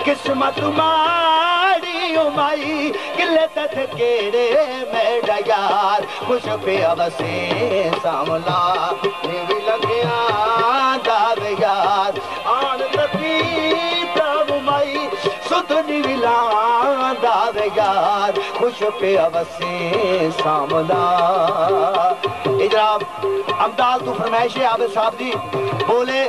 किस्मत माड़ी उमाई किले तथ केड़े मेरा यार खुश पे अवसे सामला भी लगिया दावे यार आन तथी तब उमाई सुधनी विला दावे यार खुश पे अवसे सामला। जनाब अमदाल तू फरमाइश है आबिद साहब दी बोले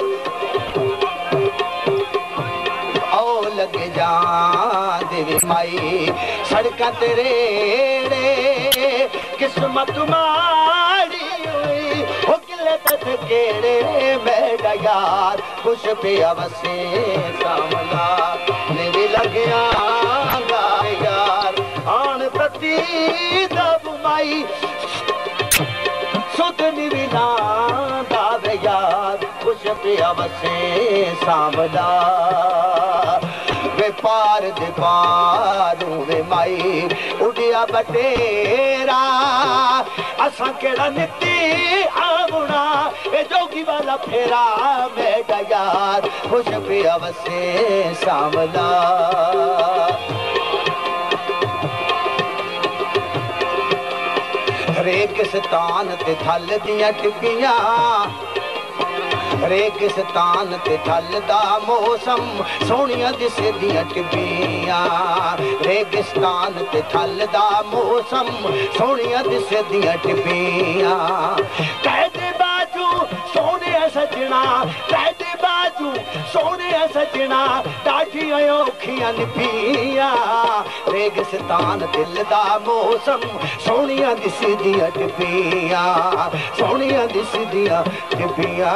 ओ लगे जा देवी माई सड़क तेरे किस्मत माड़ी हुई हो किले तथ केड़े मेरा यार खुश पे अवसे सामला देवी लगे यार आन प्रति दब माई सुधनी विना दावे यार खुश पे अवसे सामला वे पार दे पारू वे माई उड़िया बटेरा असा केड़ा नित्ती आमुना ए जोगी वाला फेरा मेरा यार खुश पे अवसे सामला। रेगिस्तान ते थल दियां टिब्बियां रेगिस्तान ते थल दा मौसम सोहणियां दिसदियां टिब्बियां रेगिस्तान ते थल दा मौसम सोहणियां दिसदियां टिब्बियां कहदे बाजू सोहणे सजना कहदे बाजू सोहणे सजना डाठियां औखियां निभियां रेगिस्तान दिल दा मौसम सोहणियां दिसदियां टिब्बियां सोहणियां दिसदियां टिब्बियां।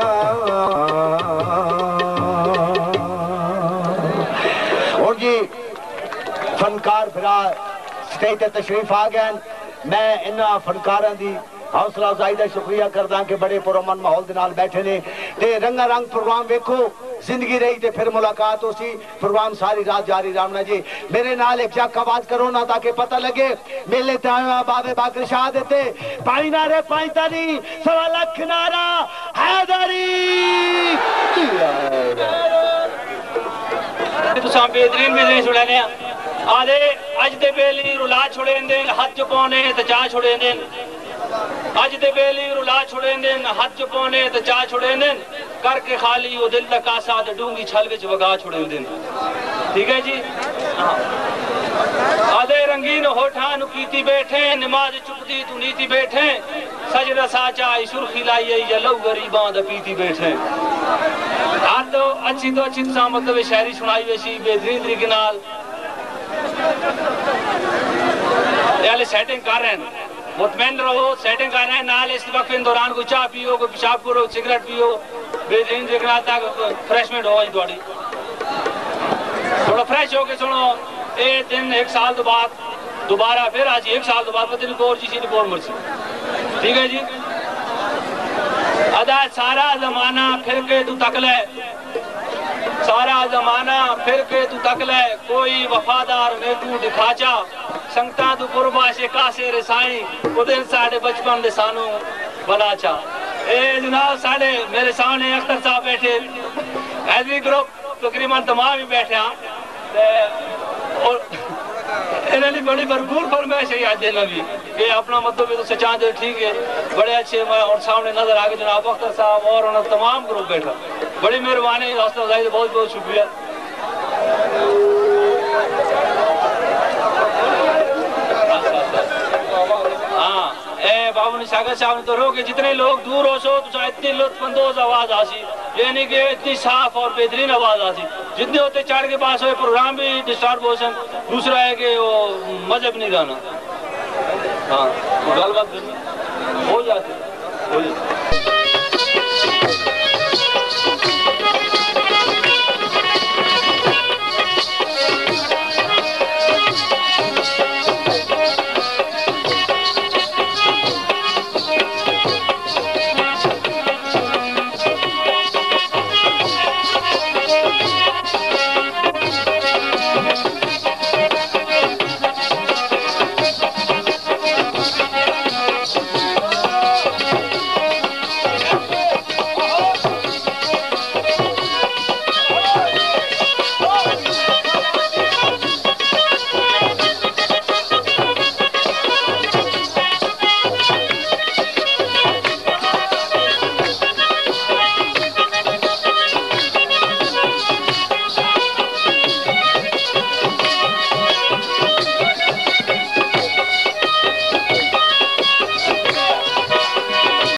और जी फनकार फिरा स्टेज ते तशरीफ आ गए मैं इन्हां फनकारां दी हौसला अफजाई का शुक्रिया करदा कि बड़े पुरअमन माहौल दे नाल बैठे ने ते रंगा रंग प्रोग्राम वेखो जिंदगी रही ते फिर मुलाकात होसी प्रोग्राम सारी रात जारी रहना जी। मेरे नाल एक जक आवाज करो ना ताकि पता लगे मेले ते आया बाबे बाकर शाह देते पाई नारे पाई तारी सवा लख नारा हैदरी तुसां बेहतरीन भी सुनाने आदे अज दे बेली रुला छोड़े दे हाथ चुपाने ते चा छोड़े दे अज दे बेली रुला छोड़े दे हाथ चुपाने ते चा छोड़े दे करके खाली वो दिल तक आसा ते डूंगी छल विच वगा छोड़े दे। ठीक है जी आदे रंगीन होठा नु कीती बैठे नमाज चुकती तू नीति बैठे सजदा साचा सुर्खी लाई या लऊ गरीबां दा पीती बैठे आज तो अच्छी सा मतलब शायरी सुनाई वैसी बेहतरीन तरीके नाल याले सेटिंग कर रहे हैं मुतमैन रहो सेटिंग कर रहे हैं नाल इस वक्त इन दौरान कोई चाह पियो कोई पेशाब करो सिगरेट पियो बेहतरीन तरीके नाल तक फ्रेशमेंट हो थोड़ी थोड़ा फ्रेश होके सुनो ये दिन एक साल तो बाद दोबारा फिर आज एक साल तो बाद पता नहीं कौन चीज कौन मर्जी। ठीक है जी अदा सारा जमाना फिर के तू तक ले सारा जमाना फिर के तू तक ले कोई वफादार में तू दिखाचा संगता तू कुर्बा से कासे रसाई उदिन साडे बचपन दे सानू बनाचा। ए जनाब साडे मेरे सामने अख्तर साहब बैठे हैदरी ग्रुप तकरीबन तमाम ही बैठे और इन्होंने बड़ी भरपूर फरमाइश है आज देना भी कि अपना मतलब तो सचा दे ठीक है बड़े अच्छे और सामने नजर आ गए जनाब अख्तर साहब और उन्होंने तमाम ग्रुप बैठा बड़ी मेहरबानी हौसला अफजाई बहुत बहुत शुक्रिया। हाँ ए बाबू निशागर साहब ने तो रो के जितने लोग दूर हो सो तो इतनी लुत्फअंदोज आवाज आसी यानी कि इतनी साफ और बेहतरीन आवाज आसी जितने होते चढ़ के पास हो प्रोग्राम भी डिस्टर्ब हो सन दूसरा है कि वो मजहब नहीं गाना हाँ गलबात हो जाती